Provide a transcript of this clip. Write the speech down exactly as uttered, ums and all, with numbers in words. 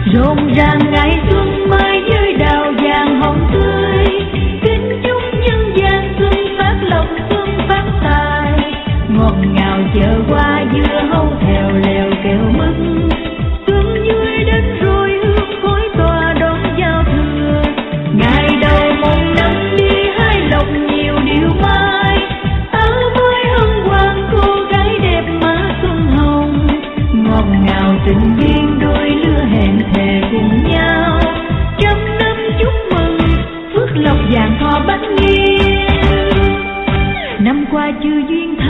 rộn ràng ngày xuân mai với đào vàng hồng tươi, kính chúc nhân gian xuân phát lộc xuân phát tài, ngọt ngào chợ hoa dưa hấu thèo lèo kẹo mứt, xuân vui đến rồi hương khói tỏa đón giao thừa, ngày đầu một năm đi hai lộc nhiều điều mai, áo mới hân hoan cô gái đẹp má xuân hồng, ngọt ngào tình duyên đôi lứa hẹn thề cùng nhau, trăm năm chúc mừng phước lộc vàng thọ bách niên. Năm qua chưa duyên